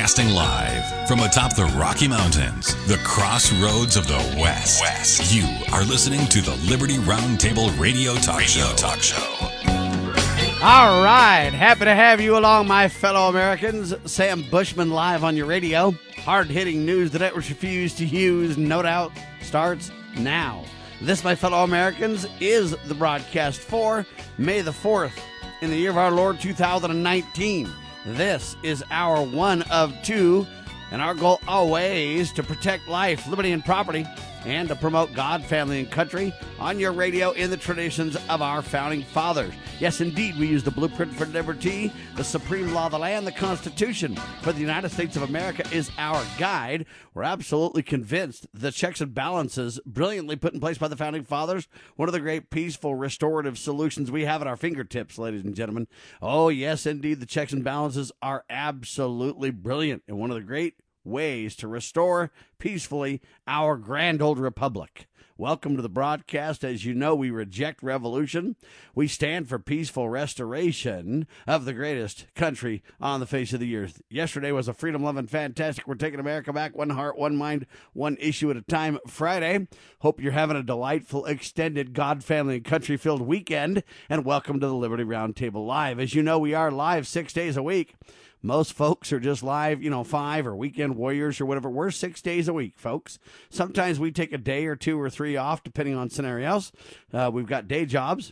Broadcasting live from atop the Rocky Mountains, the crossroads of the West. You are listening to the Liberty Roundtable Radio Talk Show. All right. Happy to have you along, my fellow Americans. Sam Bushman live on your radio. Hard-hitting news the networks refuse to use, no doubt, starts now. This, my fellow Americans, is the broadcast for May the 4th in the year of our Lord 2019. This is our one of two, and our goal always to protect life, liberty, and property, and to promote God, family, and country on your radio in the traditions of our founding fathers. Yes, indeed, we use the blueprint for liberty, the supreme law of the land, the Constitution for the United States of America is our guide. We're absolutely convinced the checks and balances brilliantly put in place by the founding fathers, one of the great peaceful restorative solutions we have at our fingertips, ladies and gentlemen. Oh, yes, indeed, the checks and balances are absolutely brilliant, and one of the great ways to restore peacefully our grand old republic. Welcome to the broadcast. As you know, we reject revolution. We stand for peaceful restoration of the greatest country on the face of the earth. Yesterday was a freedom-loving, fantastic, we're taking America back, one heart, one mind, one issue at a time Friday. Hope you're having a delightful, extended God, family, and country-filled weekend, and welcome to the Liberty Roundtable Live. As you know, we are live 6 days a week. Most folks are just live, 5 or weekend warriors or whatever. We're 6 days a week, folks. Sometimes we take a day or 2 or 3 off, depending on scenarios. We've got day jobs.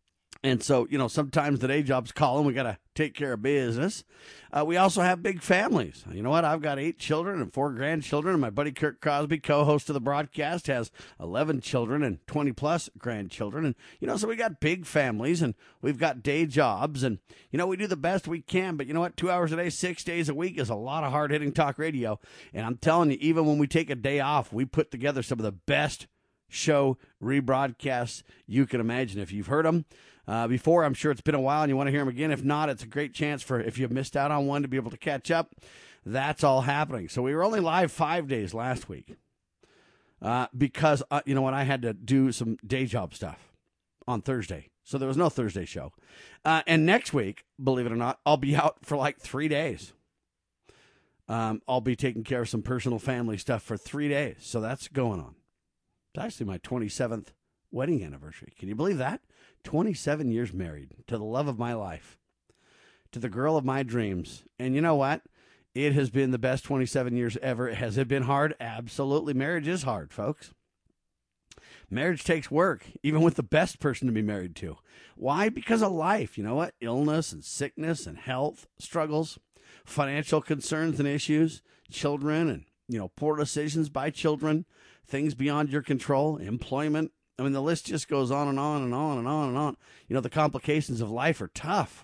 And so, sometimes the day jobs call and we got to take care of business. We also have big families. You know what? I've got 8 children and 4 grandchildren. And my buddy Kirk Crosby, co-host of the broadcast, has 11 children and 20 plus grandchildren. And, so we got big families and we've got day jobs. And, we do the best we can. But you know what? 2 hours a day, 6 days a week is a lot of hard-hitting talk radio. And I'm telling you, even when we take a day off, we put together some of the best show rebroadcasts you can imagine. If you've heard them before, I'm sure it's been a while and you want to hear them again. If not, it's a great chance for, if you've missed out on one, to be able to catch up. That's all happening. So we were only live 5 days last week because, I had to do some day job stuff on Thursday. So there was no Thursday show. And next week, believe it or not, I'll be out for like 3 days. I'll be taking care of some personal family stuff for 3 days. So that's going on. It's actually my 27th wedding anniversary. Can you believe that? 27 years married to the love of my life, to the girl of my dreams. And you know what? It has been the best 27 years ever. Has it been hard? Absolutely. Marriage is hard, folks. Marriage takes work, even with the best person to be married to. Why? Because of life. You know what? Illness and sickness and health struggles, financial concerns and issues, children and, poor decisions by children, things beyond your control, employment. I mean, the list just goes on and on and on and on and on. The complications of life are tough.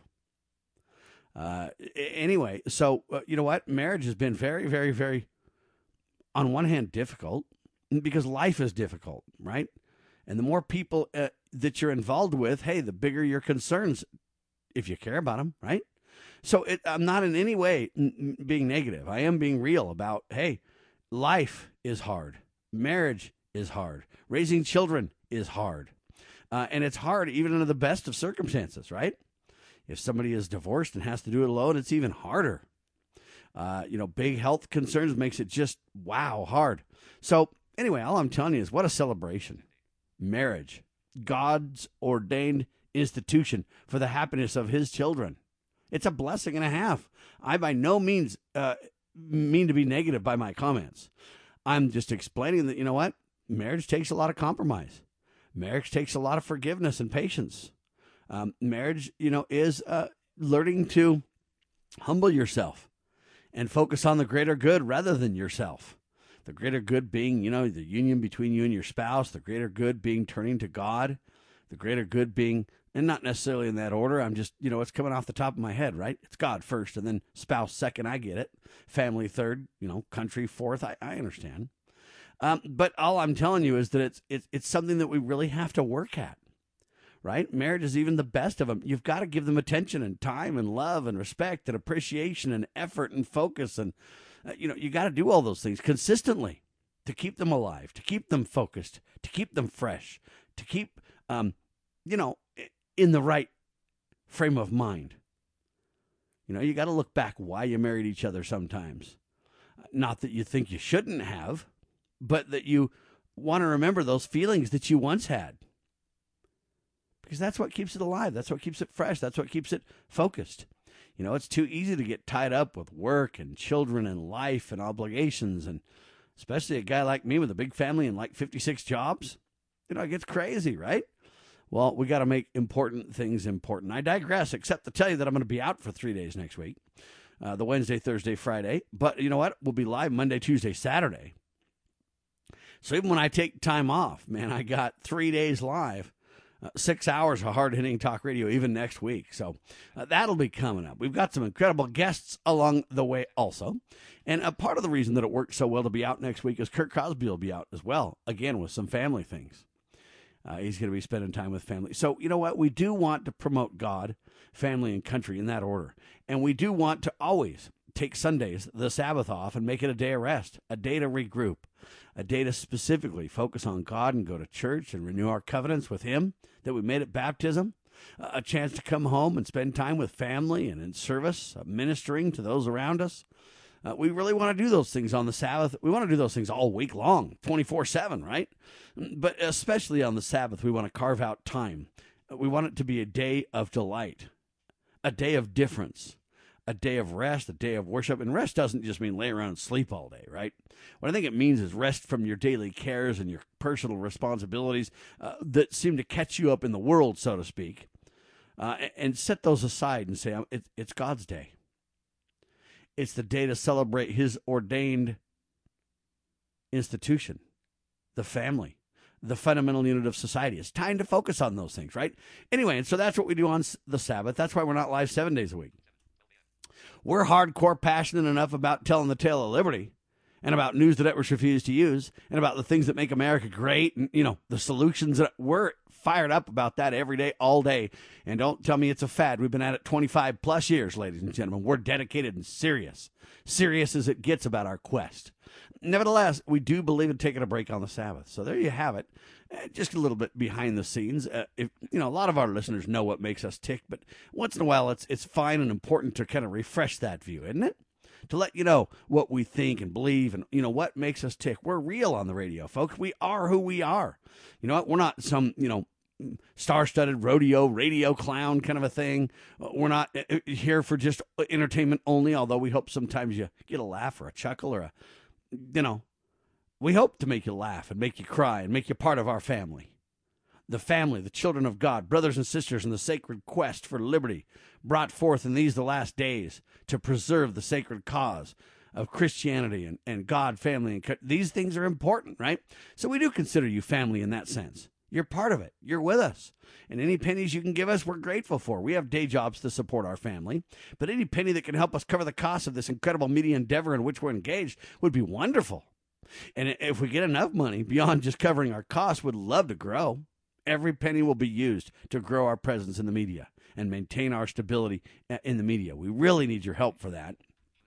Anyway, so you know what? Marriage has been very, very, very, on one hand, difficult because life is difficult, right? And the more people that you're involved with, hey, the bigger your concerns if you care about them, right? So I'm not in any way being negative. I am being real about, hey, life is hard. Marriage is hard. Raising children is hard. And it's hard even under the best of circumstances, right? If somebody is divorced and has to do it alone, it's even harder. Big health concerns makes it just, wow, hard. So anyway, all I'm telling you is what a celebration. Marriage, God's ordained institution for the happiness of his children. It's a blessing and a half. I by no means mean to be negative by my comments. I'm just explaining that, you know what? Marriage takes a lot of compromise. Marriage takes a lot of forgiveness and patience. Marriage, is learning to humble yourself and focus on the greater good rather than yourself. The greater good being, the union between you and your spouse. The greater good being turning to God. The greater good being, and not necessarily in that order. I'm just, it's coming off the top of my head, right? It's God first and then spouse second. I get it. Family third, country fourth. I understand. But all I'm telling you is that it's something that we really have to work at, right? Marriage is even the best of them. You've got to give them attention and time and love and respect and appreciation and effort and focus. And, you got to do all those things consistently to keep them alive, to keep them focused, to keep them fresh, to keep, in the right frame of mind. You got to look back why you married each other sometimes. Not that you think you shouldn't have, but that you want to remember those feelings that you once had. Because that's what keeps it alive. That's what keeps it fresh. That's what keeps it focused. It's too easy to get tied up with work and children and life and obligations, and especially a guy like me with a big family and like 56 jobs. It gets crazy, right? Well, we got to make important things important. I digress, except to tell you that I'm going to be out for 3 days next week, the Wednesday, Thursday, Friday. But you know what? We'll be live Monday, Tuesday, Saturday. So even when I take time off, man, I got 3 days live. 6 hours of hard-hitting talk radio even next week. So that'll be coming up. We've got some incredible guests along the way also. And a part of the reason that it worked so well to be out next week is Kurt Crosby will be out as well, again, with some family things. He's going to be spending time with family. So you know what? We do want to promote God, family, and country in that order. And we do want to always take Sundays, the Sabbath, off and make it a day of rest, a day to regroup, a day to specifically focus on God and go to church and renew our covenants with Him that we made at baptism, a chance to come home and spend time with family and in service, ministering to those around us. We really want to do those things on the Sabbath. We want to do those things all week long, 24/7, right? But especially on the Sabbath, we want to carve out time. We want it to be a day of delight, a day of difference, a day of rest, a day of worship. And rest doesn't just mean lay around and sleep all day, right? What I think it means is rest from your daily cares and your personal responsibilities that seem to catch you up in the world, so to speak, and set those aside and say, it's God's day. It's the day to celebrate His ordained institution, the family, the fundamental unit of society. It's time to focus on those things, right? Anyway, and so that's what we do on the Sabbath. That's why we're not live 7 days a week. We're hardcore passionate enough about telling the tale of liberty and about news that Edwards refused to use and about the things that make America great and, the solutions that we're fired up about that every day, all day. And don't tell me it's a fad. We've been at it 25 plus years, ladies and gentlemen. We're dedicated and serious as it gets about our quest. Nevertheless, we do believe in taking a break on the Sabbath. So there you have it. Just a little bit behind the scenes. A lot of our listeners know what makes us tick, but once in a while it's fine and important to kind of refresh that view, isn't it? To let you know what we think and believe and, what makes us tick. We're real on the radio, folks. We are who we are. You know what? We're not some, star-studded rodeo, radio clown kind of a thing. We're not here for just entertainment only, although we hope sometimes you get a laugh or a chuckle or we hope to make you laugh and make you cry and make you part of our family. The family, the children of God, brothers and sisters in the sacred quest for liberty, brought forth in these the last days to preserve the sacred cause of Christianity and God, family. And these things are important, right? So we do consider you family in that sense. You're part of it. You're with us. And any pennies you can give us, we're grateful for. We have day jobs to support our family. But any penny that can help us cover the cost of this incredible media endeavor in which we're engaged would be wonderful. And if we get enough money beyond just covering our costs, we'd love to grow. Every penny will be used to grow our presence in the media and maintain our stability in the media. We really need your help for that.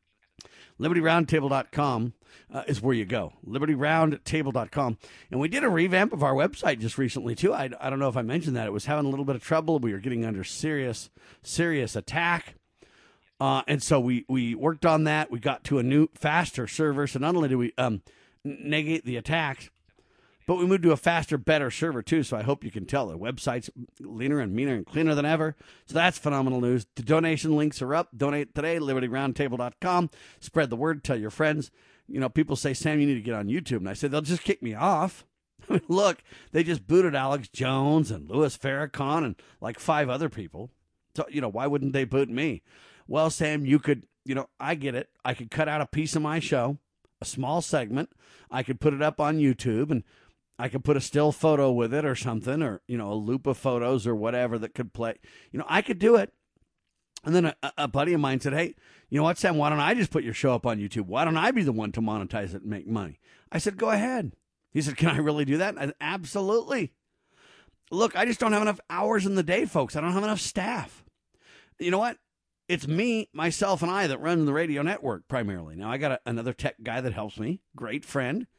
LibertyRoundtable.com is where you go. LibertyRoundtable.com. And we did a revamp of our website just recently, too. I don't know if I mentioned that. It was having a little bit of trouble. We were getting under serious attack. And so we worked on that. We got to a new, faster server. So not only did we negate the attacks, but we moved to a faster, better server, too, so I hope you can tell. The website's leaner and meaner and cleaner than ever. So that's phenomenal news. The donation links are up. Donate today, LibertyRoundtable.com. Spread the word. Tell your friends. People say, Sam, you need to get on YouTube. And I said, they'll just kick me off. I mean, look, they just booted Alex Jones and Louis Farrakhan and like 5 other people. So, why wouldn't they boot me? Well, Sam, you could, I get it. I could cut out a piece of my show, a small segment. I could put it up on YouTube and I could put a still photo with it or something, or, a loop of photos or whatever that could play. I could do it. And then a buddy of mine said, hey, you know what, Sam, why don't I just put your show up on YouTube? Why don't I be the one to monetize it and make money? I said, go ahead. He said, can I really do that? I said, absolutely. Look, I just don't have enough hours in the day, folks. I don't have enough staff. You know what? It's me, myself, and I that run the radio network primarily. Now, I got another tech guy that helps me, great friend.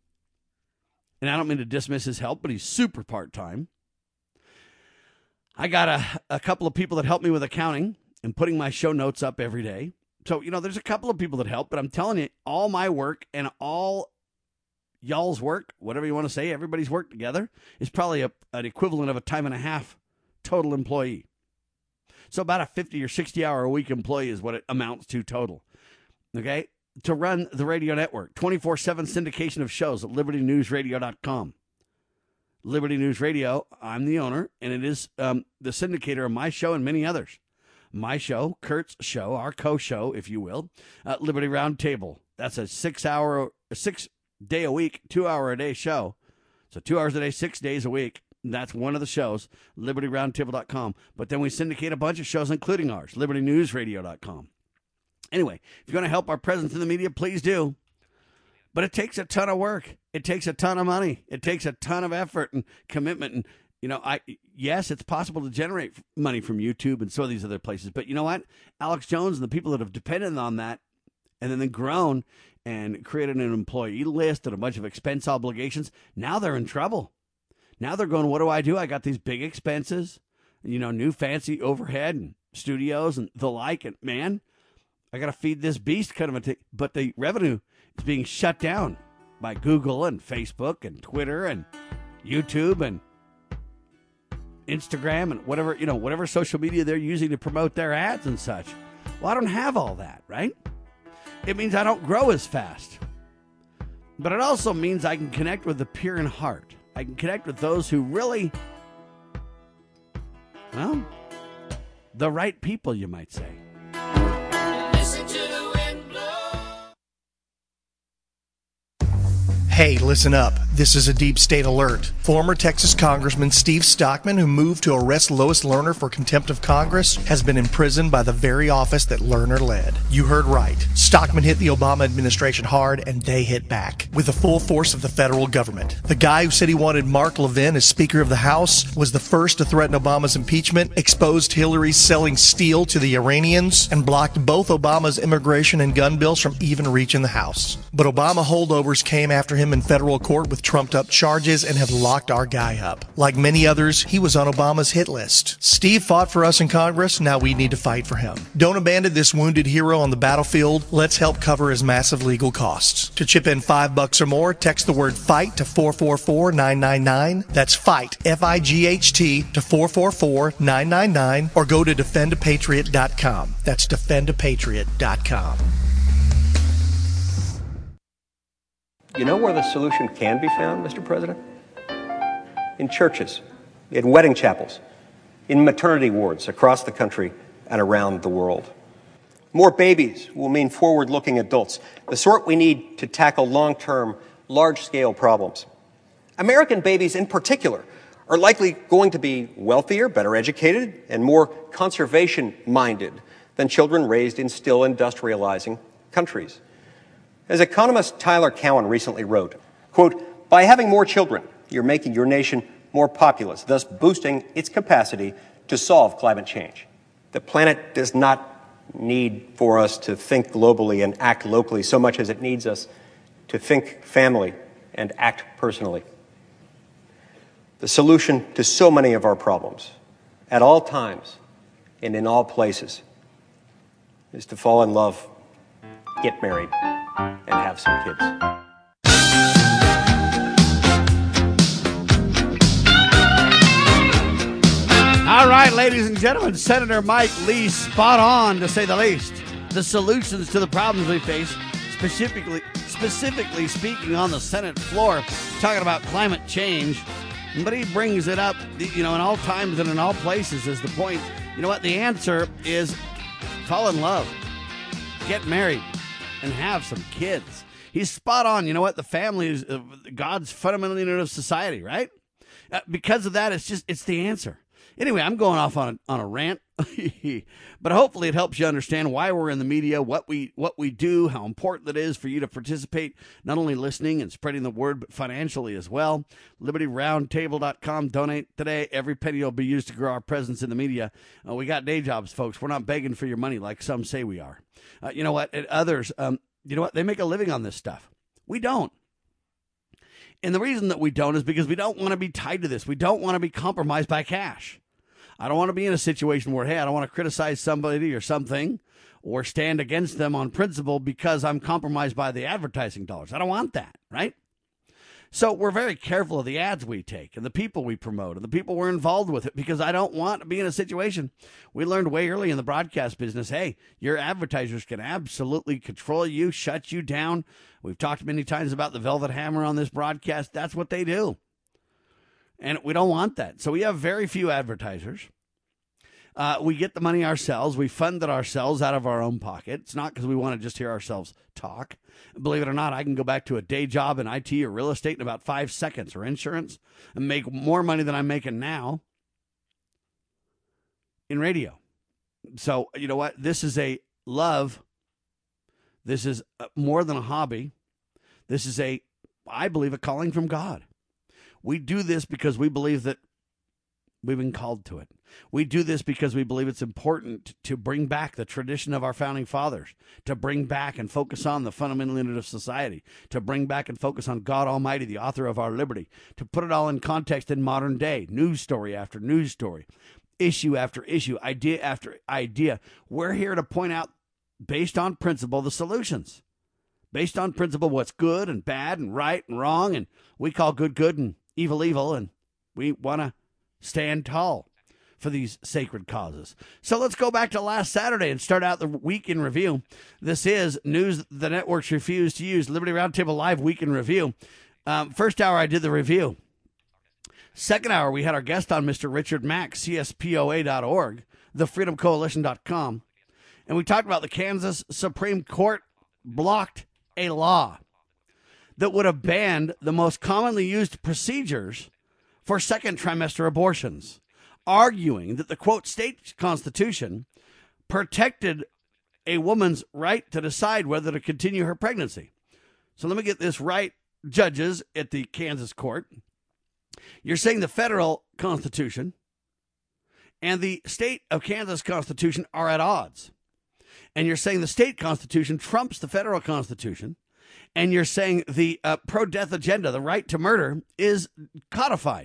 And I don't mean to dismiss his help, but he's super part-time. I got a couple of people that help me with accounting and putting my show notes up every day. So, there's a couple of people that help, but I'm telling you, all my work and all y'all's work, whatever you want to say, everybody's work together is probably an equivalent of a time and a half total employee. So about a 50 or 60 hour a week employee is what it amounts to total. Okay? To run the radio network, 24/7 syndication of shows at libertynewsradio.com. Liberty News Radio, I'm the owner, and it is the syndicator of my show and many others. My show, Kurt's show, our co-show, if you will, Liberty Roundtable. That's a 6-day a week, 2-hour-a-day show. So 2 hours a day, 6 days a week. That's one of the shows, libertyroundtable.com. But then we syndicate a bunch of shows, including ours, libertynewsradio.com. Anyway, if you're going to help our presence in the media, please do. But it takes a ton of work. It takes a ton of money. It takes a ton of effort and commitment. And, yes, it's possible to generate money from YouTube and some of these other places. But you know what? Alex Jones and the people that have depended on that and then grown and created an employee list and a bunch of expense obligations, now they're in trouble. Now they're going, what do? I got these big expenses, new fancy overhead and studios and the like. And, man, I got to feed this beast kind of a thing. But the revenue is being shut down by Google and Facebook and Twitter and YouTube and Instagram and whatever social media they're using to promote their ads and such. Well, I don't have all that, right? It means I don't grow as fast. But it also means I can connect with the pure in heart. I can connect with those who really, the right people, you might say. Listen to the wind blow. Hey, listen up. This is a deep state alert. Former Texas Congressman Steve Stockman, who moved to arrest Lois Lerner for contempt of Congress, has been imprisoned by the very office that Lerner led. You heard right. Stockman hit the Obama administration hard, and they hit back with the full force of the federal government. The guy who said he wanted Mark Levin as Speaker of the House was the first to threaten Obama's impeachment, exposed Hillary selling steel to the Iranians, and blocked both Obama's immigration and gun bills from even reaching the House. But Obama holdovers came after him in federal court with trumped-up charges and have locked our guy up. Like many others, he was on Obama's hit list. Steve fought for us in Congress, now we need to fight for him. Don't abandon this wounded hero on the battlefield. Let's help cover his massive legal costs. To chip in $5 or more, text the word FIGHT to 444-999. That's FIGHT, F-I-G-H-T, to 444-999, or go to defendapatriot.com. That's defendapatriot.com. You know where the solution can be found, Mr. President? In churches, in wedding chapels, in maternity wards across the country and around the world. More babies will mean forward-looking adults, the sort we need to tackle long-term, large-scale problems. American babies in particular are likely going to be wealthier, better educated, and more conservation-minded than children raised in still industrializing countries. As economist Tyler Cowen recently wrote, quote, "By having more children, you're making your nation more populous, thus boosting its capacity to solve climate change. The planet does not need for us to think globally and act locally so much as it needs us to think family and act personally. The solution to so many of our problems, at all times and in all places, is to fall in love, get married, and have some kids." All right, ladies and gentlemen, Senator Mike Lee, spot on to say the least. The solutions to the problems we face, specifically speaking on the Senate floor, talking about climate change. But he brings it up, in all times and in all places is the point. You know what? The answer is fall in love, get married, and have some kids. He's spot on. You know what? The family is God's fundamental unit of society, right? Because of that, it's the answer. Anyway, I'm going off on a rant, but hopefully it helps you understand why we're in the media, what we do, how important it is for you to participate, not only listening and spreading the word, but financially as well. LibertyRoundtable.com. Donate today. Every penny will be used to grow our presence in the media. We got day jobs, folks. We're not begging for your money like some say we are. You know what? And others, they make a living on this stuff. We don't. And the reason that we don't is because we don't want to be tied to this. We don't want to be compromised by cash. I don't want to be in a situation where, hey, I don't want to criticize somebody or something or stand against them on principle because I'm compromised by the advertising dollars. I don't want that, right? So we're very careful of the ads we take and the people we promote and the people we're involved with it, because I don't want to be in a situation. We learned way early in the broadcast business, hey, your advertisers can absolutely control you, shut you down. We've talked many times about the Velvet Hammer on this broadcast. That's what they do. And we don't want that. So we have very few advertisers. We get the money ourselves. We fund it ourselves out of our own pocket. It's not because we want to just hear ourselves talk. Believe it or not, I can go back to a day job in IT or real estate in about 5 seconds, or insurance, and make more money than I'm making now in radio. So, you know what? This is a love. This is more than a hobby. This is I believe, a calling from God. We do this because we believe that we've been called to it. We do this because we believe it's important to bring back the tradition of our founding fathers, to bring back and focus on the fundamental unit of society, to bring back and focus on God Almighty, the author of our liberty, to put it all in context in modern day, news story after news story, issue after issue, idea after idea. We're here to point out, based on principle, the solutions. Based on principle, what's good and bad and right and wrong, and we call good good and evil evil, and we want to stand tall for these sacred causes. So let's go back to last Saturday and start out the week in review. This is News the Networks Refuse to Use, Liberty Roundtable Live Week in Review. First hour, I did the review. Second hour, we had our guest on, Mr. Richard Mack, CSPOA.org, thefreedomcoalition.com. And we talked about the Kansas Supreme Court blocked a law that would have banned the most commonly used procedures for second trimester abortions, arguing that the, quote, state constitution protected a woman's right to decide whether to continue her pregnancy. So let me get this right, judges at the Kansas court. You're saying the federal constitution and the state of Kansas constitution are at odds. And you're saying the state constitution trumps the federal constitution. And you're saying the pro-death agenda, the right to murder, is codified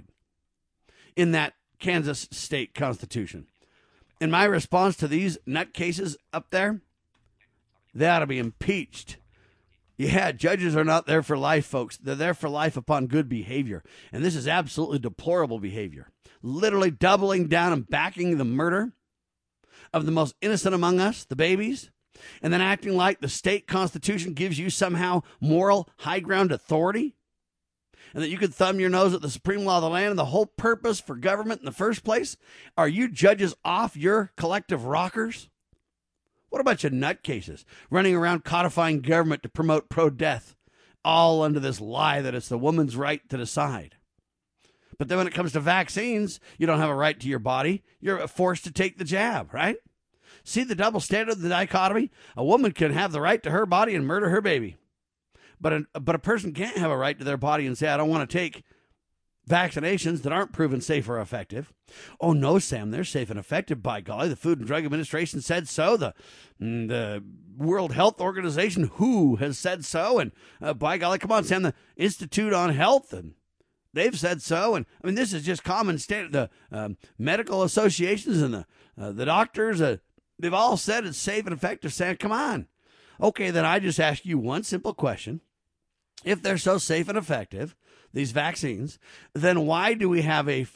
in that Kansas state constitution. And my response to these nutcases up there, they ought to be impeached. Yeah, judges are not there for life, folks. They're there for life upon good behavior. And this is absolutely deplorable behavior. Literally doubling down and backing the murder of the most innocent among us, the babies, and then acting like the state constitution gives you somehow moral high ground authority, and that you could thumb your nose at the supreme law of the land and the whole purpose for government in the first place. Are you judges off your collective rockers? What a bunch of nutcases running around codifying government to promote pro-death, all under this lie that it's the woman's right to decide. But then when it comes to vaccines, you don't have a right to your body. You're forced to take the jab, right? See the double standard, the dichotomy? A woman can have the right to her body and murder her baby. But a person can't have a right to their body and say, I don't want to take vaccinations that aren't proven safe or effective. Oh, no, Sam, they're safe and effective, by golly. The Food and Drug Administration said so. The World Health Organization, WHO, has said so. And by golly, come on, Sam, the Institute on Health, and they've said so. And I mean, this is just common standard. The medical associations and the doctors, they've all said it's safe and effective. Sam, come on. Okay, then I just ask you one simple question. If they're so safe and effective, these vaccines, then why do we have a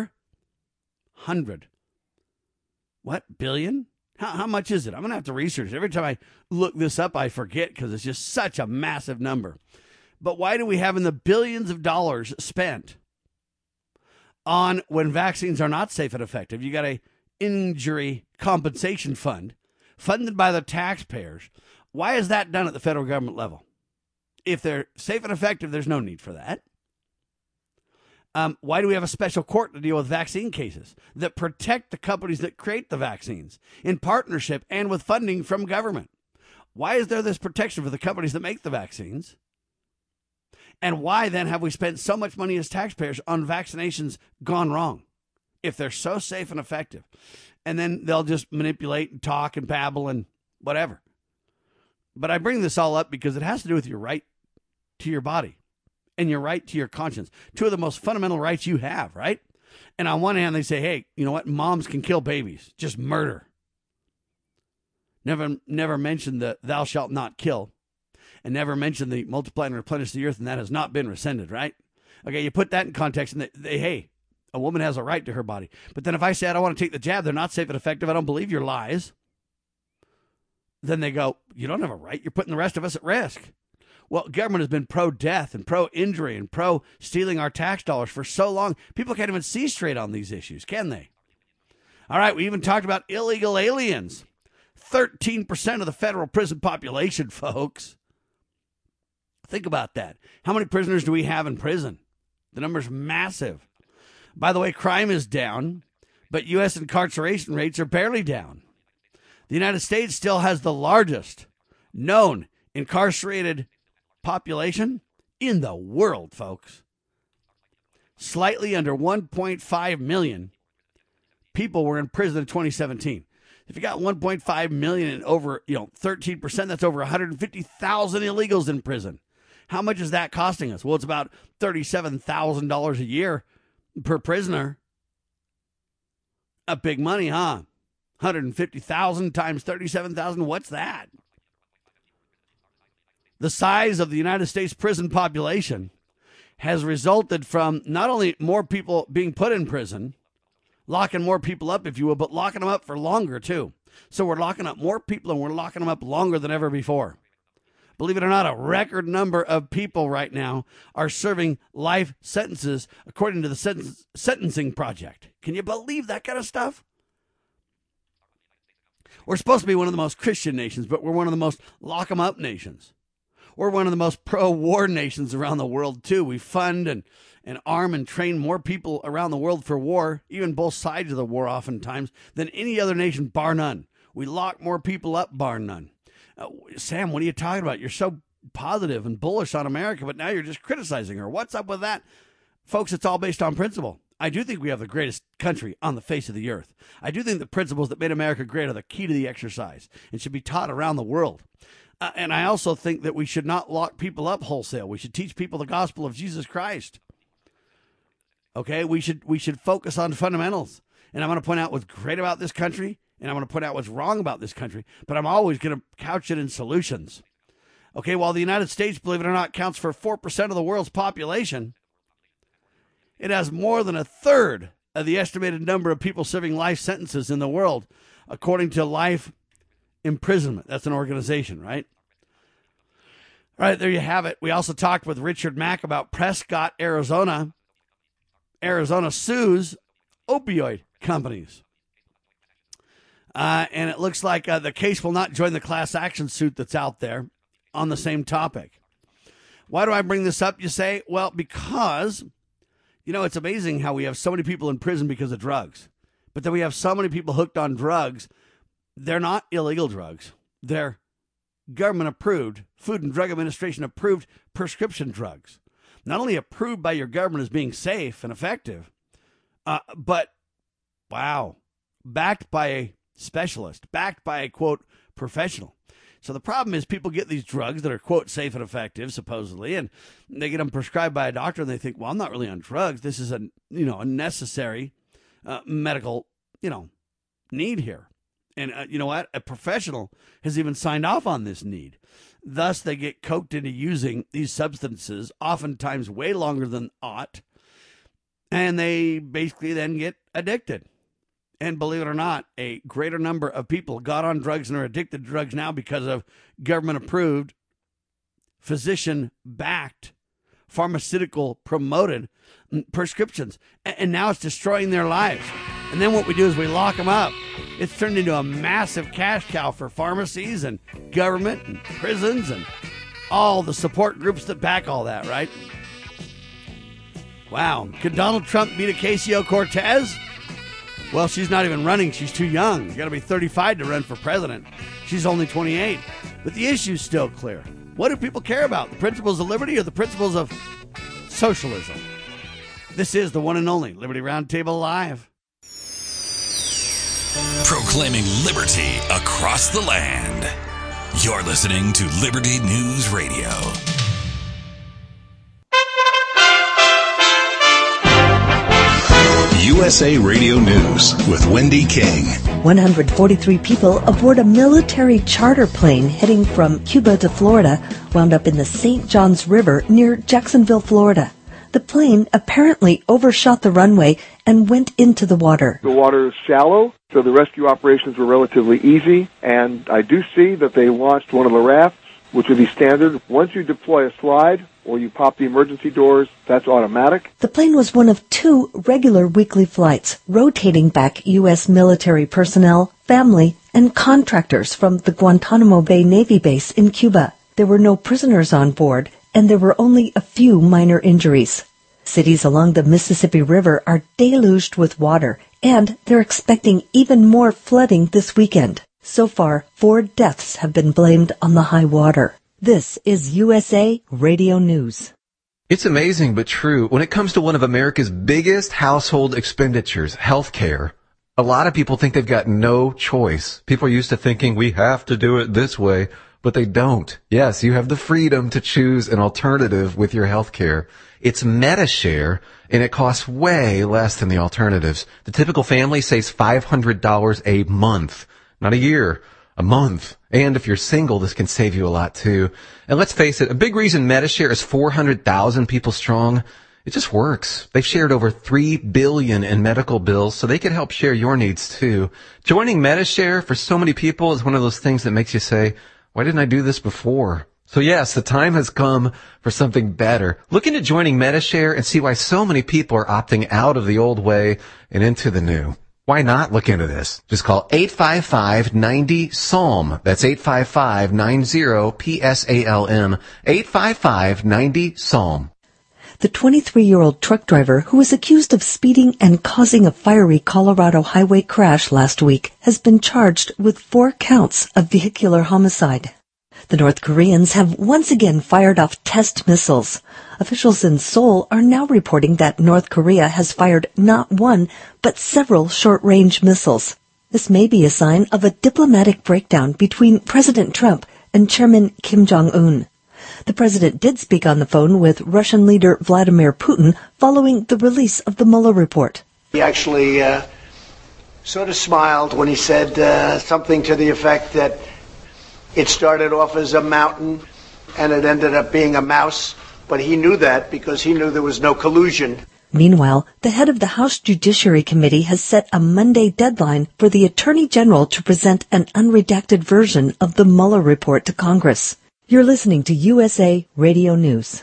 400 billion? How much is it? I'm going to have to research. Every time I look this up, I forget because it's just such a massive number. But why do we have in the billions of dollars spent on when vaccines are not safe and effective? You got a injury compensation fund funded by the taxpayers. Why is that done at the federal government level? If they're safe and effective, there's no need for that. Why do we have a special court to deal with vaccine cases that protect the companies that create the vaccines in partnership and with funding from government? Why is there this protection for the companies that make the vaccines? And why then have we spent so much money as taxpayers on vaccinations gone wrong if they're so safe and effective? And then they'll just manipulate and talk and babble and whatever. But I bring this all up because it has to do with your right to your body and your right to your conscience. Two of the most fundamental rights you have, right? And on one hand, they say, hey, you know what? Moms can kill babies. Just murder. Never mention the thou shalt not kill. And never mention the multiply and replenish the earth, and that has not been rescinded, right? Okay, you put that in context, and hey, a woman has a right to her body. But then if I say I don't want to take the jab, they're not safe and effective, I don't believe your lies, then they go, you don't have a right. You're putting the rest of us at risk. Well, government has been pro-death and pro-injury and pro-stealing our tax dollars for so long, people can't even see straight on these issues, can they? All right, we even talked about illegal aliens. 13% of the federal prison population, folks. Think about that. How many prisoners do we have in prison? The number's massive. By the way, crime is down, but U.S. incarceration rates are barely down. The United States still has the largest known incarcerated population in the world, folks. Slightly under 1.5 million people were in prison in 2017. If you got 1.5 million and over, 13%, that's over 150,000 illegals in prison. How much is that costing us? Well, it's about $37,000 a year per prisoner. A big money, huh? 150,000 times 37,000. What's that? The size of the United States prison population has resulted from not only more people being put in prison, locking more people up, if you will, but locking them up for longer, too. So we're locking up more people, and we're locking them up longer than ever before. Believe it or not, a record number of people right now are serving life sentences, according to the Sentencing Project. Can you believe that kind of stuff? We're supposed to be one of the most Christian nations, but we're one of the most lock-em-up nations. We're one of the most pro-war nations around the world, too. We fund and arm and train more people around the world for war, even both sides of the war oftentimes, than any other nation, bar none. We lock more people up, bar none. Sam, what are you talking about? You're so positive and bullish on America, but now you're just criticizing her. What's up with that? Folks, it's all based on principle. I do think we have the greatest country on the face of the earth. I do think the principles that made America great are the key to the exercise and should be taught around the world. And I also think that we should not lock people up wholesale. We should teach people the gospel of Jesus Christ. Okay, we should focus on fundamentals. And I'm going to point out what's great about this country, and I'm going to point out what's wrong about this country, but I'm always going to couch it in solutions. Okay, while the United States, believe it or not, counts for 4% of the world's population, it has more than a third of the estimated number of people serving life sentences in the world, according to Life Imprisonment. That's an organization, right? All right, there you have it. We also talked with Richard Mack about Prescott, Arizona. Arizona sues opioid companies. And it looks like the case will not join the class action suit that's out there on the same topic. Why do I bring this up, you say? Well, because, it's amazing how we have so many people in prison because of drugs. But then we have so many people hooked on drugs. They're not illegal drugs. They're government-approved, Food and Drug Administration approved prescription drugs. Not only approved by your government as being safe and effective, but, wow, backed by a specialist, backed by a, quote, professional. So the problem is people get these drugs that are, quote, safe and effective, supposedly, and they get them prescribed by a doctor, and they think, well, I'm not really on drugs. This is a necessary medical, need here. And you know what? A professional has even signed off on this need. Thus, they get coked into using these substances, oftentimes way longer than ought, and they basically then get addicted. And believe it or not, a greater number of people got on drugs and are addicted to drugs now because of government-approved, physician-backed, pharmaceutical-promoted prescriptions. And now it's destroying their lives. And then what we do is we lock them up. It's turned into a massive cash cow for pharmacies and government and prisons and all the support groups that back all that, right? Wow. Could Donald Trump beat Ocasio-Cortez? Well, she's not even running. She's too young. You got to be 35 to run for president. She's only 28. But the issue's still clear. What do people care about? The principles of liberty or the principles of socialism? This is the one and only Liberty Roundtable Live. Proclaiming liberty across the land. You're listening to Liberty News Radio. USA Radio News with Wendy King. 143 people aboard a military charter plane heading from Cuba to Florida wound up in the St. Johns River near Jacksonville, Florida. The plane apparently overshot the runway and went into the water. The water is shallow, so the rescue operations were relatively easy, and I do see that they launched one of the rafts, which would be standard. Once you deploy a slide or you pop the emergency doors, that's automatic. The plane was one of 2 regular weekly flights, rotating back U.S. military personnel, family, and contractors from the Guantanamo Bay Navy base in Cuba. There were no prisoners on board, and there were only a few minor injuries. Cities along the Mississippi River are deluged with water, and they're expecting even more flooding this weekend. So far, 4 deaths have been blamed on the high water. This is USA Radio News. It's amazing but true. When it comes to one of America's biggest household expenditures, healthcare, a lot of people think they've got no choice. People are used to thinking we have to do it this way, but they don't. Yes, you have the freedom to choose an alternative with your healthcare. It's Medi-Share, and it costs way less than the alternatives. The typical family saves $500 a month. Not a year, a month. And if you're single, this can save you a lot too. And let's face it, a big reason Medi-Share is 400,000 people strong. It just works. They've shared over $3 billion in medical bills, so they can help share your needs too. Joining Medi-Share for so many people is one of those things that makes you say, why didn't I do this before? So yes, the time has come for something better. Look into joining Medi-Share and see why so many people are opting out of the old way and into the new. Why not look into this? Just call 855-90-PSALM. That's 855-90-PSALM. 855-90-PSALM. The 23-year-old truck driver who was accused of speeding and causing a fiery Colorado highway crash last week has been charged with 4 counts of vehicular homicide. The North Koreans have once again fired off test missiles. Officials in Seoul are now reporting that North Korea has fired not one, but several short-range missiles. This may be a sign of a diplomatic breakdown between President Trump and Chairman Kim Jong-un. The president did speak on the phone with Russian leader Vladimir Putin following the release of the Mueller report. He actually sort of smiled when he said something to the effect that it started off as a mountain and it ended up being a mouse, but he knew that because he knew there was no collusion. Meanwhile, the head of the House Judiciary Committee has set a Monday deadline for the Attorney General to present an unredacted version of the Mueller report to Congress. You're listening to USA Radio News.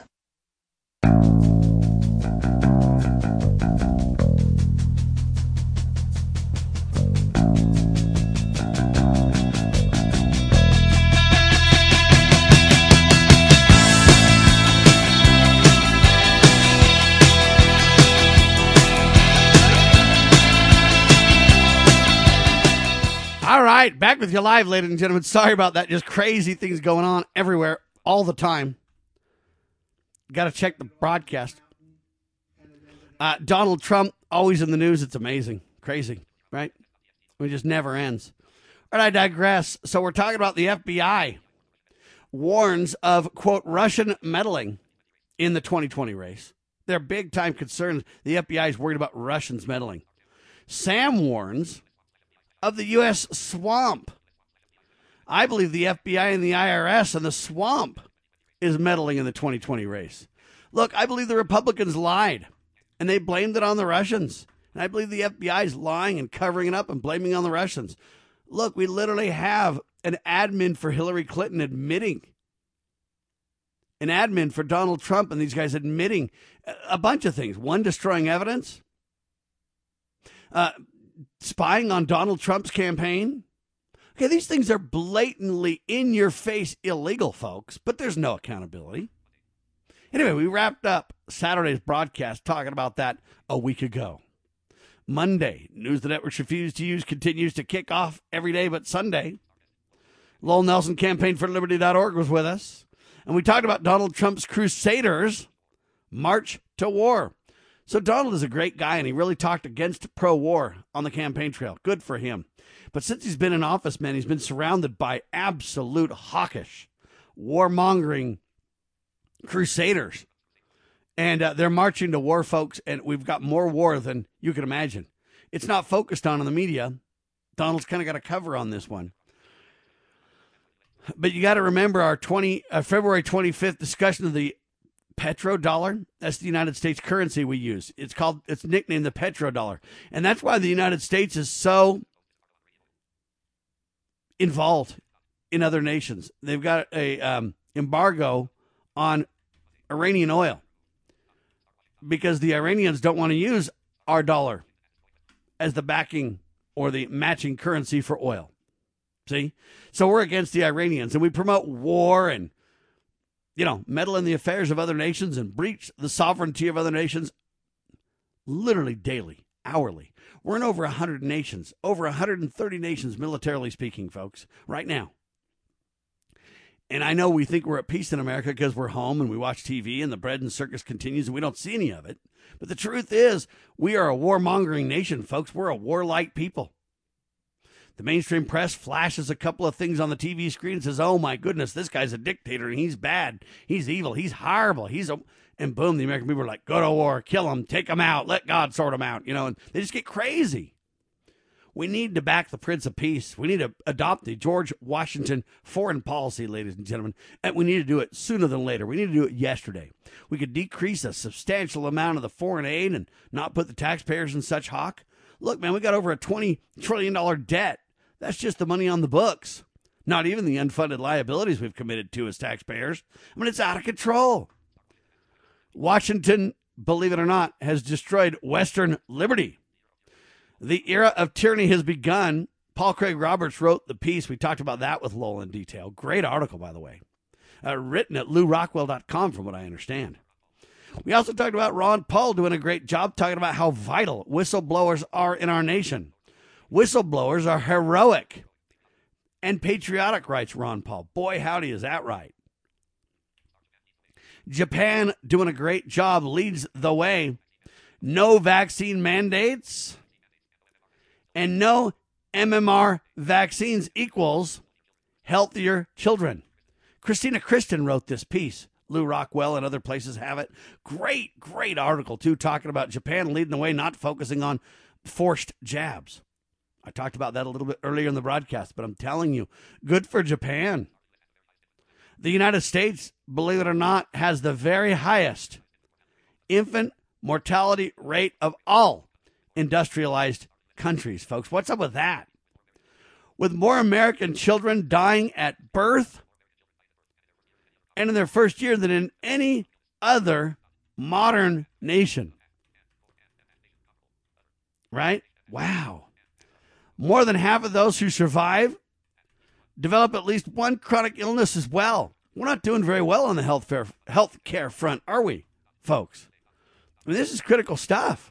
All right, back with you live, ladies and gentlemen. Sorry about that. Just crazy things going on everywhere all the time. Got to check the broadcast. Donald Trump, always in the news. It's amazing. Crazy, right? It just never ends. All right, I digress. So we're talking about the FBI warns of, quote, Russian meddling in the 2020 race. They're big-time concerns. The FBI is worried about Russians meddling. Sam warns of the U.S. swamp. I believe the FBI and the IRS and the swamp is meddling in the 2020 race. Look, I believe the Republicans lied, and they blamed it on the Russians. And I believe the FBI is lying and covering it up and blaming it on the Russians. Look, we literally have an admin for Hillary Clinton admitting, an admin for Donald Trump and these guys admitting a bunch of things. One, destroying evidence. Spying on Donald Trump's campaign. Okay, these things are blatantly in your face illegal, folks, but there's no accountability. Anyway, we wrapped up Saturday's broadcast talking about that a week ago. Monday, news the networks refuse to use continues to kick off every day but Sunday. Lowell Nelson, campaignforliberty.org, was with us, and we talked about Donald Trump's Crusaders' march to war. So Donald is a great guy, and he really talked against pro-war on the campaign trail. Good for him. But since he's been in office, man, he's been surrounded by absolute hawkish, warmongering crusaders. And they're marching to war, folks, and we've got more war than you can imagine. it's not focused on in the media. Donald's kind of got a cover on this one. But you got to remember our February 25th discussion of the petrodollar. That's the United States currency we use. It's nicknamed the petrodollar. And that's why the United States is so involved in other nations. They've got a embargo on Iranian oil because the Iranians don't want to use our dollar as the backing or the matching currency for oil. See? So we're against the Iranians, and we promote war and, meddle in the affairs of other nations and breach the sovereignty of other nations literally daily, hourly. We're in over 100 nations, over 130 nations, militarily speaking, folks, right now. And I know we think we're at peace in America because we're home and we watch TV and the bread and circus continues and we don't see any of it. But the truth is, we are a warmongering nation, folks. We're a warlike people. The mainstream press flashes a couple of things on the TV screen and says, oh, my goodness, this guy's a dictator and he's bad. He's evil. He's horrible. And boom, the American people are like, go to war, kill him, take him out, let God sort him out. And they just get crazy. We need to back the Prince of Peace. We need to adopt the George Washington foreign policy, ladies and gentlemen. And we need to do it sooner than later. We need to do it yesterday. We could decrease a substantial amount of the foreign aid and not put the taxpayers in such hock. Look, man, we got over a $20 trillion debt. That's just the money on the books, not even the unfunded liabilities we've committed to as taxpayers. I mean, it's out of control. Washington, believe it or not, has destroyed Western liberty. The era of tyranny has begun. Paul Craig Roberts wrote the piece. We talked about that with Lowell in detail. Great article, by the way. Written at LouRockwell.com, from what I understand. We also talked about Ron Paul doing a great job talking about how vital whistleblowers are in our nation. Whistleblowers are heroic and patriotic, writes Ron Paul. Boy, howdy, is that right. Japan doing a great job, leads the way. No vaccine mandates and no MMR vaccines equals healthier children. Christina Kristen wrote this piece. Lou Rockwell and other places have it. Great article, too, talking about Japan leading the way, not focusing on forced jabs. I talked about that a little bit earlier in the broadcast, but I'm telling you, good for Japan. The United States, believe it or not, has the very highest infant mortality rate of all industrialized countries, folks. What's up with that? With more American children dying at birth and in their first year than in any other modern nation. Right? Wow. More than half of those who survive develop at least one chronic illness as well. We're not doing very well on the health care front, are we, folks? I mean, this is critical stuff.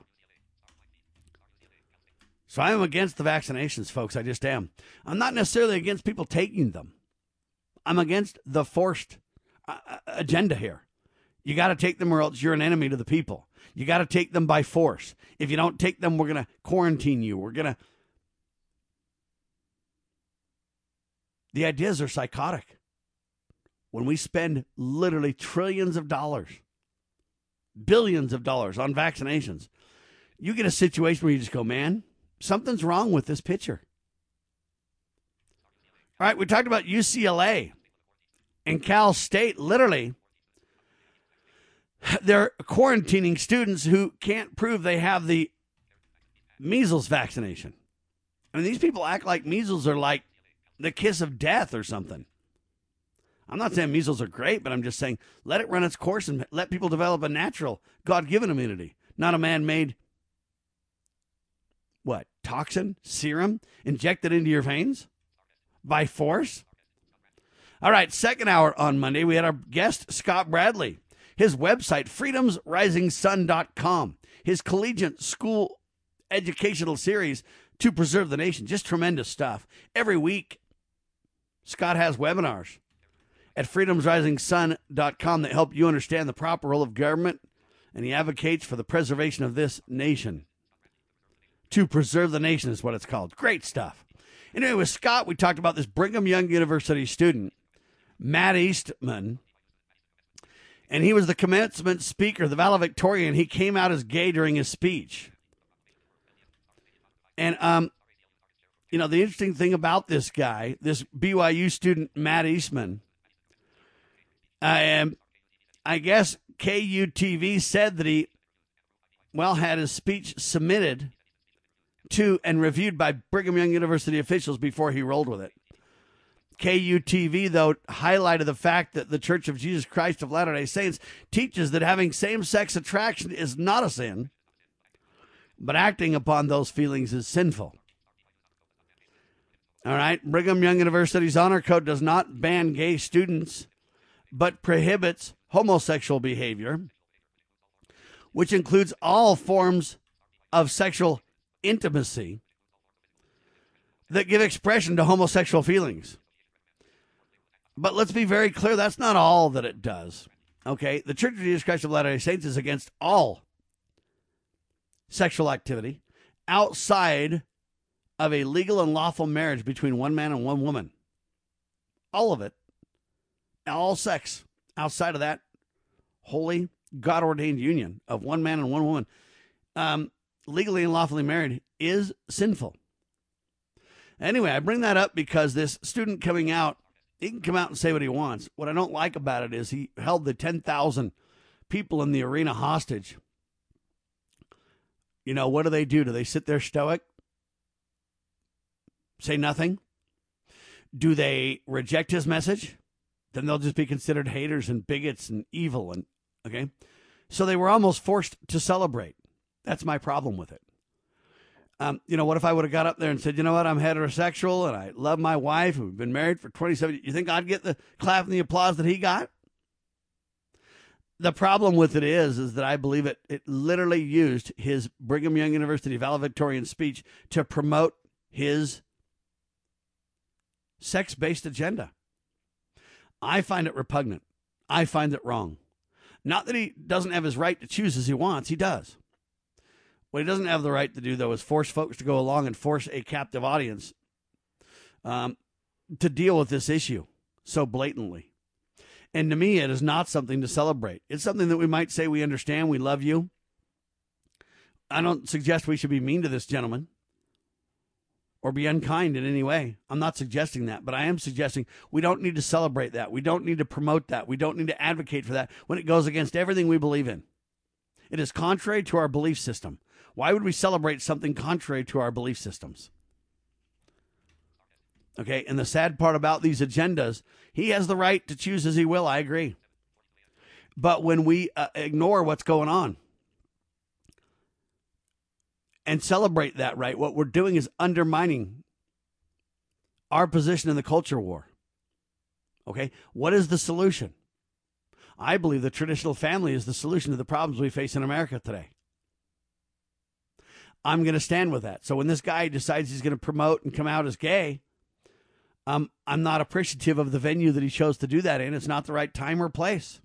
So I am against the vaccinations, folks. I just am. I'm not necessarily against people taking them. I'm against the forced agenda here. You got to take them or else you're an enemy to the people. You got to take them by force. If you don't take them, we're going to quarantine you. We're going to... The ideas are psychotic. When we spend literally trillions of dollars, billions of dollars on vaccinations, you get a situation where you just go, man, something's wrong with this picture. All right, we talked about UCLA and Cal State. Literally, they're quarantining students who can't prove they have the measles vaccination. I mean, these people act like measles are like the kiss of death or something. I'm not saying measles are great, but I'm just saying let it run its course and let people develop a natural, God-given immunity, not a man-made, toxin, serum, injected into your veins by force. All right, second hour on Monday, we had our guest, Scott Bradley. His website, freedomsrisingsun.com. His collegiate school educational series, To Preserve the Nation. Just tremendous stuff. Every week, Scott has webinars at freedomsrisingsun.com that help you understand the proper role of government, and he advocates for the preservation of this nation. To Preserve the Nation is what it's called. Great stuff. Anyway, with Scott, we talked about this Brigham Young University student, Matt Eastman, and he was the commencement speaker, the valedictorian. He came out as gay during his speech. And, the interesting thing about this guy, this BYU student, Matt Eastman, I guess KUTV said that he, had his speech submitted to and reviewed by Brigham Young University officials before he rolled with it. KUTV, though, highlighted the fact that the Church of Jesus Christ of Latter-day Saints teaches that having same-sex attraction is not a sin, but acting upon those feelings is sinful. All right, Brigham Young University's honor code does not ban gay students, but prohibits homosexual behavior, which includes all forms of sexual intimacy that give expression to homosexual feelings. But let's be very clear, that's not all that it does. Okay, the Church of Jesus Christ of Latter-day Saints is against all sexual activity outside of a legal and lawful marriage between one man and one woman. All of it. All sex outside of that holy, God-ordained union of one man and one woman, legally and lawfully married, is sinful. Anyway, I bring that up because this student coming out, he can come out and say what he wants. What I don't like about it is he held the 10,000 people in the arena hostage. What do? Do they sit there stoic? Say nothing? Do they reject his message? Then they'll just be considered haters and bigots and evil. Okay? So they were almost forced to celebrate. That's my problem with it. What if I would have got up there and said, I'm heterosexual and I love my wife. We've been married for 27 years. You think I'd get the clap and the applause that he got? The problem with it is that I believe it literally used his Brigham Young University valedictorian speech to promote his sex-based agenda. I find it repugnant. I find it wrong. Not that he doesn't have his right to choose as he wants. He does. What he doesn't have the right to do, though, is force folks to go along and force a captive audience to deal with this issue so blatantly. And to me, it is not something to celebrate. It's something that we might say we understand, we love you. I don't suggest we should be mean to this gentleman or be unkind in any way. I'm not suggesting that, but I am suggesting we don't need to celebrate that. We don't need to promote that. We don't need to advocate for that when it goes against everything we believe in. It is contrary to our belief system. Why would we celebrate something contrary to our belief systems? Okay, and the sad part about these agendas, he has the right to choose as he will, I agree. But when we ignore what's going on and celebrate that right, what we're doing is undermining our position in the culture war. Okay, what is the solution? I believe the traditional family is the solution to the problems we face in America today. I'm going to stand with that. So when this guy decides he's going to promote and come out as gay, I'm not appreciative of the venue that he chose to do that in. It's not the right time or place.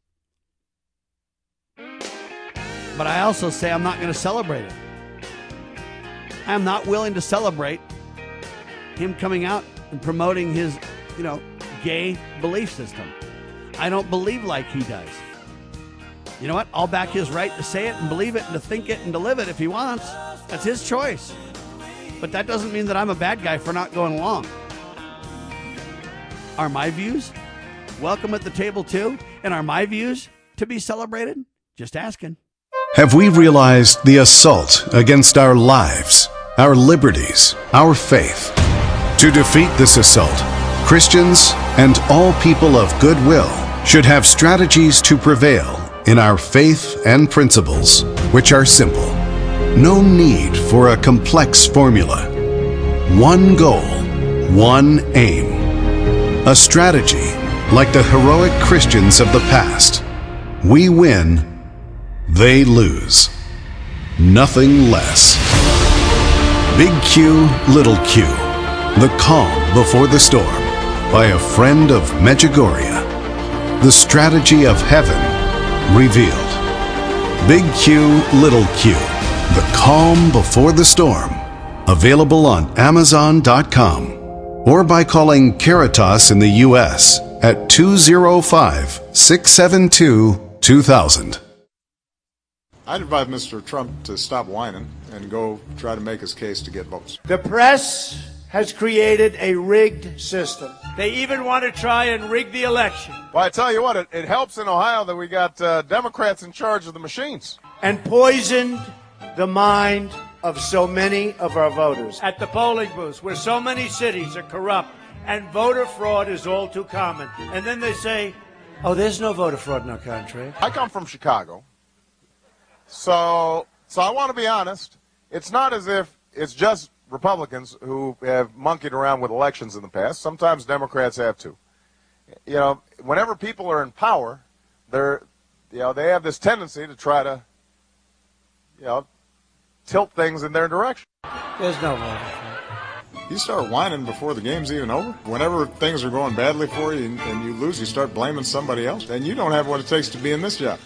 But I also say I'm not going to celebrate it. I'm not willing to celebrate him coming out and promoting his, gay belief system. I don't believe like he does. You know what? I'll back his right to say it and believe it and to think it and to live it if he wants. That's his choice. But that doesn't mean that I'm a bad guy for not going along. Are my views welcome at the table too? And are my views to be celebrated? Just asking. Have we realized the assault against our lives, our liberties, our faith? To defeat this assault, Christians and all people of goodwill should have strategies to prevail in our faith and principles, which are simple. No need for a complex formula. One goal, one aim. A strategy like the heroic Christians of the past. We win, they lose. Nothing less. Big Q, Little Q. The Calm Before the Storm by a friend of Medjugorje. The strategy of heaven revealed. Big Q, Little Q. The Calm Before the Storm. Available on Amazon.com or by calling Caritas in the U.S. at 205-672-2000. I'd advise Mr. Trump to stop whining and go try to make his case to get votes. The press has created a rigged system. They even want to try and rig the election. Well, I tell you what, it helps in Ohio that we got Democrats in charge of the machines. And poisoned the mind of so many of our voters. At the polling booths, where so many cities are corrupt and voter fraud is all too common. And then they say, oh, there's no voter fraud in our country. I come from Chicago. So I want to be honest. It's not as if it's just Republicans who have monkeyed around with elections in the past. Sometimes Democrats have too. You know, whenever people are in power, they have this tendency to try to, tilt things in their direction. There's no voter fraud. You start whining before the game's even over. Whenever things are going badly for you and you lose, you start blaming somebody else. And you don't have what it takes to be in this job.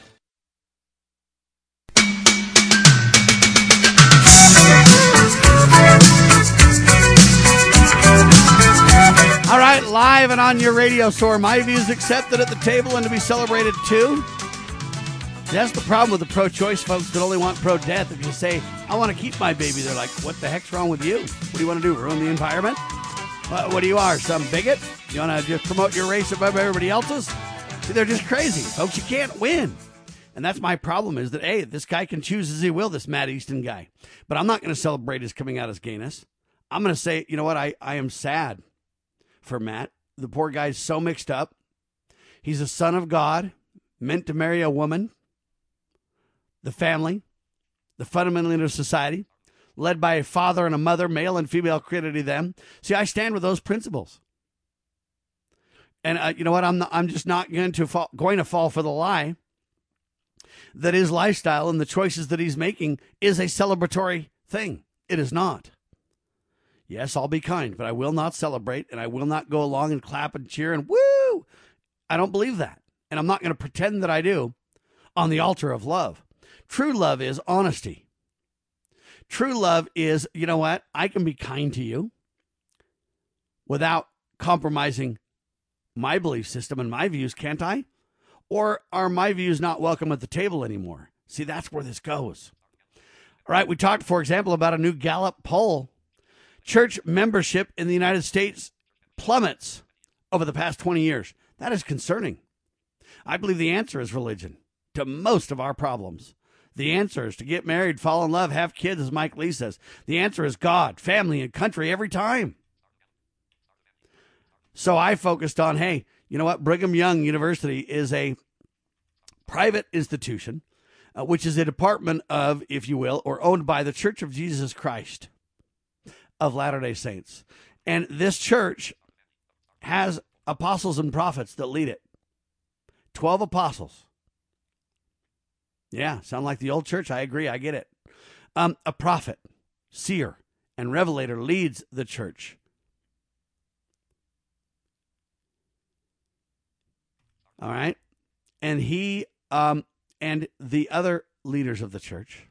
All right, live and on your radio store. My views accepted at the table and to be celebrated too. That's the problem with the pro-choice folks that only want pro-death. If you say, I want to keep my baby, they're like, what the heck's wrong with you? What do you want to do, ruin the environment? What do you are, some bigot? You want to just promote your race above everybody else's? See, they're just crazy. Folks, you can't win. And that's my problem is that, hey, this guy can choose as he will, this Matt Easton guy. But I'm not going to celebrate his coming out as gayness. I'm going to say, you know what, I am sad for Matt. The poor guy's so mixed up. He's a son of God, meant to marry a woman. The family, the fundamental of society, led by a father and a mother, male and female created to them. See, I stand with those principles. And you know what? I'm just not going to fall for the lie that his lifestyle and the choices that he's making is a celebratory thing. It is not. Yes, I'll be kind, but I will not celebrate, and I will not go along and clap and cheer and woo. I don't believe that. And I'm not going to pretend that I do on the altar of love. True love is honesty. True love is, you know what? I can be kind to you without compromising my belief system and my views, can't I? Or are my views not welcome at the table anymore? See, that's where this goes. All right, we talked, for example, about a new Gallup poll. Church membership in the United States plummets over the past 20 years. That is concerning. I believe the answer is religion to most of our problems. The answer is to get married, fall in love, have kids, as Mike Lee says. The answer is God, family, and country every time. So I focused on, hey, you know what? Brigham Young University is a private institution, which is a department of, if you will, or owned by the Church of Jesus Christ of Latter-day Saints. And this church has apostles and prophets that lead it. 12 apostles. Yeah, sound like the old church. I agree. I get it. A prophet, seer, and revelator leads the church. All right. And he and the other leaders of the church,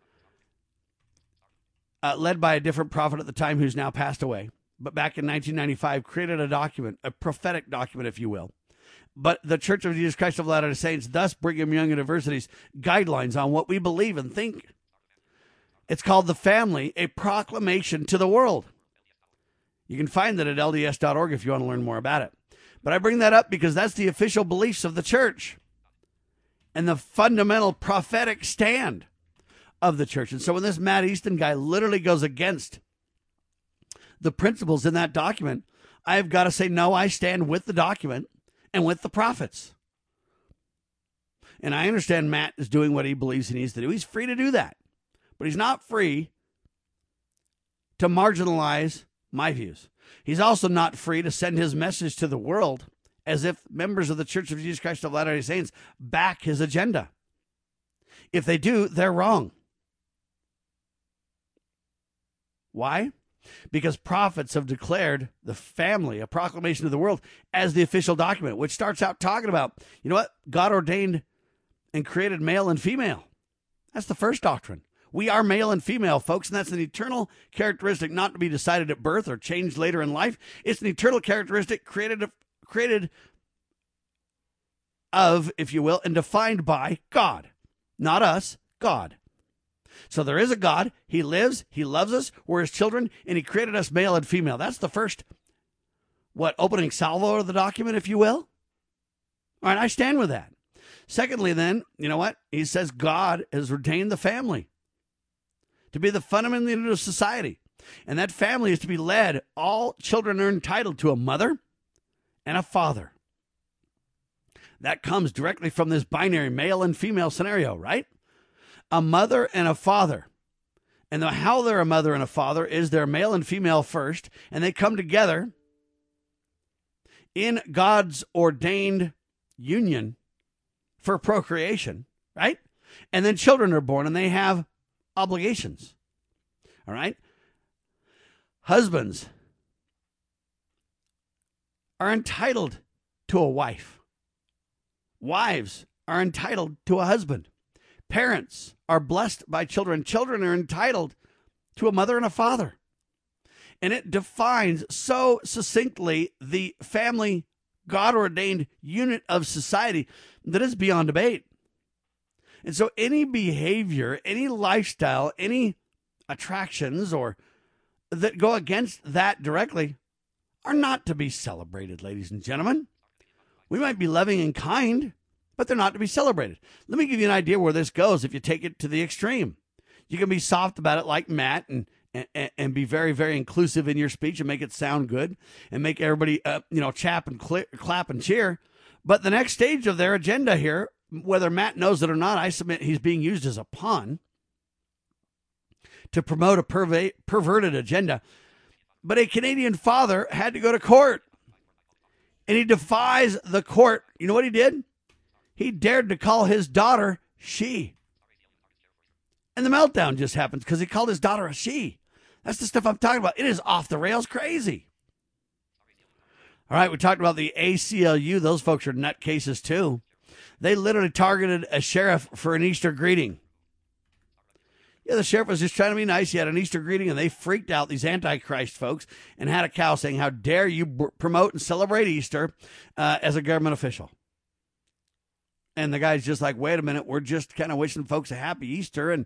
led by a different prophet at the time who's now passed away, but back in 1995, created a document, a prophetic document, if you will. But the Church of Jesus Christ of Latter-day Saints, thus Brigham Young University's guidelines on what we believe and think. It's called The Family, a Proclamation to the World. You can find that at LDS.org if you want to learn more about it. But I bring that up because that's the official beliefs of the church and the fundamental prophetic stand of the church. And so when this Matt Easton guy literally goes against the principles in that document, I've got to say, no, I stand with the document and with the prophets. And I understand Matt is doing what he believes he needs to do. He's free to do that. But he's not free to marginalize my views. He's also not free to send his message to the world as if members of the Church of Jesus Christ of Latter-day Saints back his agenda. If they do, they're wrong. Why? Because prophets have declared The Family, a proclamation to the world, as the official document, which starts out talking about, you know what? God ordained and created male and female. That's the first doctrine. We are male and female, folks, and that's an eternal characteristic not to be decided at birth or changed later in life. It's an eternal characteristic created of, if you will, and defined by God. Not us, God. So there is a God. He lives. He loves us. We're his children, and he created us male and female. That's the first, opening salvo of the document, if you will. All right, I stand with that. Secondly, then, you know what? He says God has retained the family to be the fundamental unit of society. And that family is to be led. All children are entitled to a mother and a father. That comes directly from this binary male and female scenario, right? A mother and a father. And how they're a mother and a father is they're male and female first, and they come together in God's ordained union for procreation, right? And then children are born, and they have obligations, all right? Husbands are entitled to a wife. Wives are entitled to a husband. Parents are blessed by children. Children are entitled to a mother and a father. And it defines so succinctly the family, God-ordained unit of society that is beyond debate. And so any behavior, any lifestyle, any attractions or that go against that directly are not to be celebrated, ladies and gentlemen. We might be loving and kind, but they're not to be celebrated. Let me give you an idea where this goes if you take it to the extreme. You can be soft about it like Matt and be very, very inclusive in your speech and make it sound good and make everybody, chap and clap and cheer. But the next stage of their agenda here, whether Matt knows it or not, I submit he's being used as a pawn to promote a perverted agenda. But a Canadian father had to go to court. And he defies the court. You know what he did? He dared to call his daughter she. And the meltdown just happens because he called his daughter a she. That's the stuff I'm talking about. It is off the rails crazy. All right, we talked about the ACLU. Those folks are nutcases too. They literally targeted a sheriff for an Easter greeting. Yeah, the sheriff was just trying to be nice. He had an Easter greeting, and they freaked out, these Antichrist folks, and had a cow saying, how dare you promote and celebrate Easter as a government official. And the guy's just like, wait a minute, we're just kind of wishing folks a happy Easter. And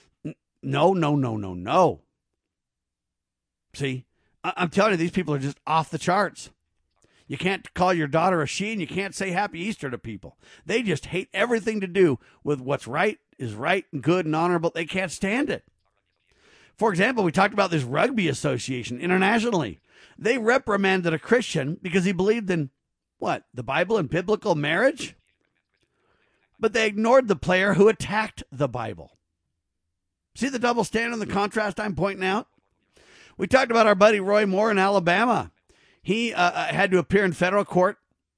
no. See, I'm telling you, these people are just off the charts. You can't call your daughter a she, and you can't say happy Easter to people. They just hate everything to do with what's right is right and good and honorable. They can't stand it. For example, we talked about this rugby association internationally. They reprimanded a Christian because he believed in, what, the Bible and biblical marriage? But they ignored the player who attacked the Bible. See the double standard and the contrast I'm pointing out? We talked about our buddy Roy Moore in Alabama. He had to appear in federal court.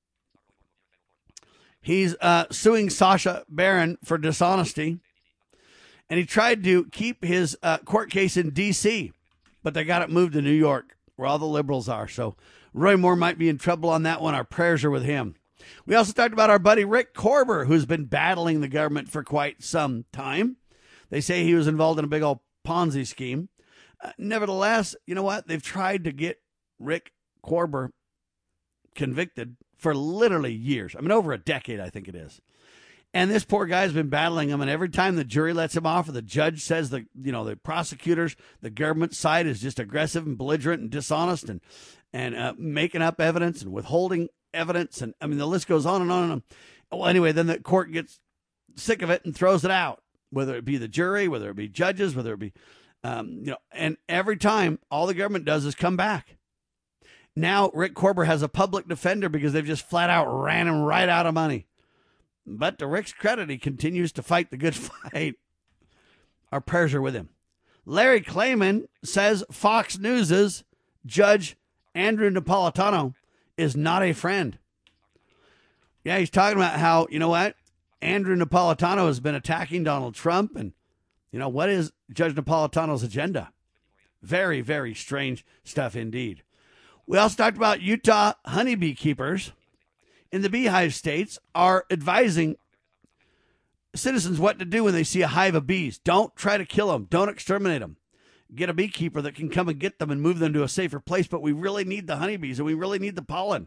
He's suing Sacha Baron for dishonesty. And he tried to keep his court case in D.C., but they got it moved to New York, where all the liberals are. So Roy Moore might be in trouble on that one. Our prayers are with him. We also talked about our buddy Rick Korber, who's been battling the government for quite some time. They say he was involved in a big old Ponzi scheme. Nevertheless, you know what? They've tried to get Rick Korber convicted for literally years. I mean, over a decade, I think it is. And this poor guy's been battling him, and every time the jury lets him off or the judge says the prosecutors, the government side is just aggressive and belligerent and dishonest and making up evidence and withholding evidence. And I mean, the list goes on and on and on. Well, anyway, then the court gets sick of it and throws it out, whether it be the jury, whether it be judges, whether it be, and every time all the government does is come back. Now Rick Korber has a public defender because they've just flat out ran him right out of money. But to Rick's credit, he continues to fight the good fight. Our prayers are with him. Larry Klayman says Fox News' Judge Andrew Napolitano is not a friend. Yeah, he's talking about how, you know what? Andrew Napolitano has been attacking Donald Trump. And, what is Judge Napolitano's agenda? Very, very strange stuff indeed. We also talked about Utah honeybee keepers in the beehive states are advising citizens what to do when they see a hive of bees. Don't try to kill them. Don't exterminate them. Get a beekeeper that can come and get them and move them to a safer place. But we really need the honeybees and we really need the pollen.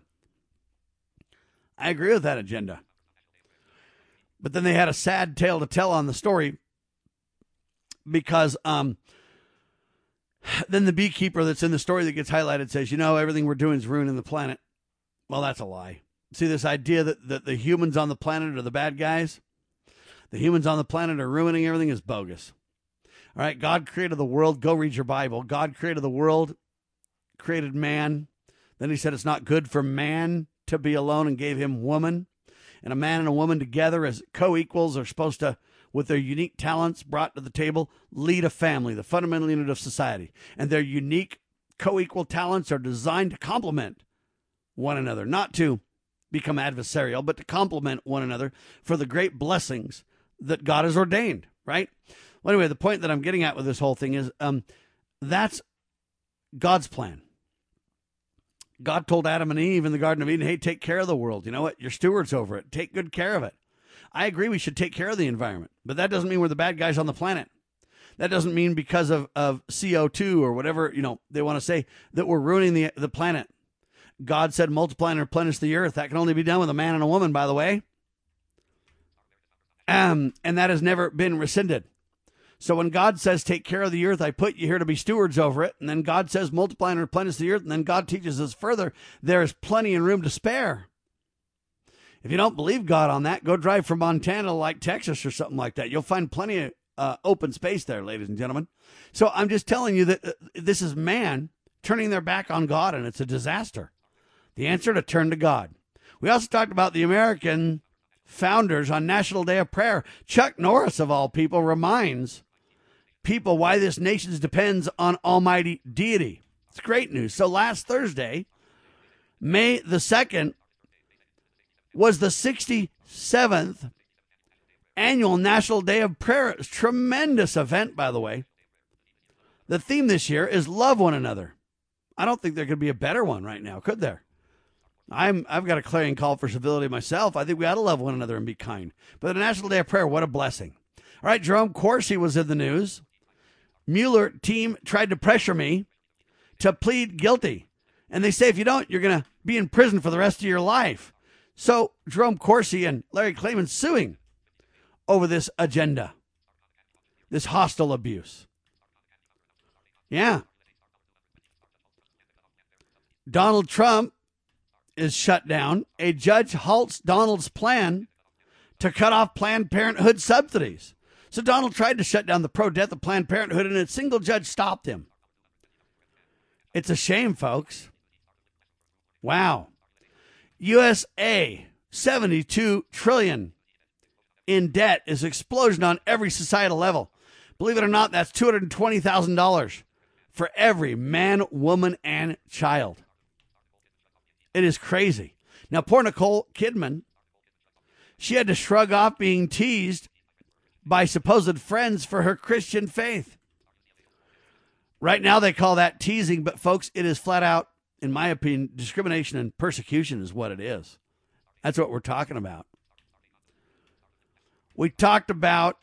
I agree with that agenda. But then they had a sad tale to tell on the story because then the beekeeper that's in the story that gets highlighted says, everything we're doing is ruining the planet. Well, that's a lie. See, this idea that the humans on the planet are the bad guys, the humans on the planet are ruining everything is bogus. All right, God created the world. Go read your Bible. God created the world, created man. Then he said it's not good for man to be alone and gave him woman. And a man and a woman together as co-equals are supposed to, with their unique talents brought to the table, lead a family, the fundamental unit of society. And their unique co-equal talents are designed to complement one another, not to become adversarial, but to complement one another for the great blessings that God has ordained, right? Well, anyway, the point that I'm getting at with this whole thing is that's God's plan. God told Adam and Eve in the Garden of Eden, hey, take care of the world. You know what? You're stewards over it. Take good care of it. I agree we should take care of the environment, but that doesn't mean we're the bad guys on the planet. That doesn't mean because of CO2 or whatever, they want to say that we're ruining the planet. God said multiply and replenish the earth. That can only be done with a man and a woman, by the way. And that has never been rescinded. So when God says, take care of the earth, I put you here to be stewards over it. And then God says, multiply and replenish the earth. And then God teaches us further, there is plenty and room to spare. If you don't believe God on that, go drive from Montana to like Texas or something like that. You'll find plenty of open space there, ladies and gentlemen. So I'm just telling you that this is man turning their back on God, and it's a disaster. The answer to turn to God. We also talked about the American founders on National Day of Prayer. Chuck Norris, of all people, reminds people why this nation depends on almighty deity. It's great news. So last Thursday, May the 2nd, was the 67th annual National Day of Prayer. It's a tremendous event, by the way. The theme this year is love one another. I don't think there could be a better one right now, could there? I've got a clarion call for civility myself. I think we ought to love one another and be kind. But the National Day of Prayer, what a blessing. All right, Jerome Corsi was in the news. Mueller team tried to pressure me to plead guilty. And they say, if you don't, you're going to be in prison for the rest of your life. So Jerome Corsi and Larry Klayman suing over this agenda, this hostile abuse. Yeah. Donald Trump is shut down. A judge halts Donald's plan to cut off Planned Parenthood subsidies. So Donald tried to shut down the pro-death of Planned Parenthood, and a single judge stopped him. It's a shame, folks. Wow. USA, $72 trillion in debt is explosion on every societal level. Believe it or not, that's $220,000 for every man, woman, and child. It is crazy. Now, poor Nicole Kidman, she had to shrug off being teased by supposed friends for her Christian faith. Right now, they call that teasing, but folks, it is flat out, in my opinion, discrimination and persecution is what it is. That's what we're talking about. We talked about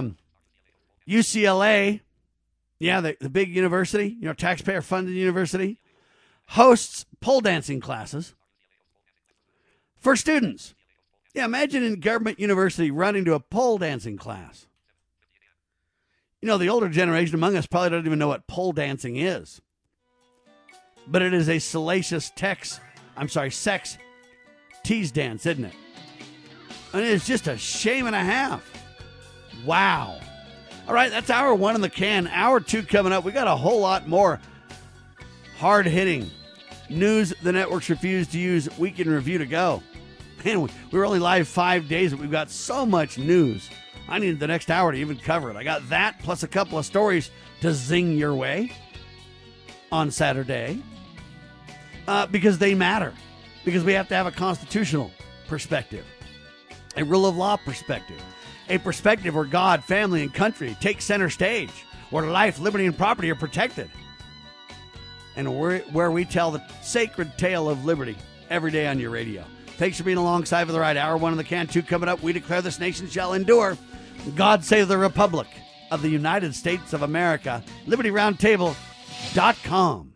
UCLA, the big university, taxpayer-funded university, hosts pole dancing classes for students. Yeah, imagine in government university running to a pole dancing class. The older generation among us probably don't even know what pole dancing is. But it is a salacious sex tease dance, isn't it? And it's just a shame and a half. Wow. All right, that's hour one in the can. Hour two coming up. We got a whole lot more hard-hitting news the networks refuse to use. Week in review to go. Man, we were only live 5 days, but we've got so much news. I need the next hour to even cover it. I got that plus a couple of stories to zing your way on Saturday because they matter. Because we have to have a constitutional perspective, a rule of law perspective, a perspective where God, family, and country take center stage, where life, liberty, and property are protected, and where we tell the sacred tale of liberty every day on your radio. Thanks for being alongside for the ride. Hour one in the can, two coming up. We declare this nation shall endure. God save the Republic of the United States of America. LibertyRoundtable.com.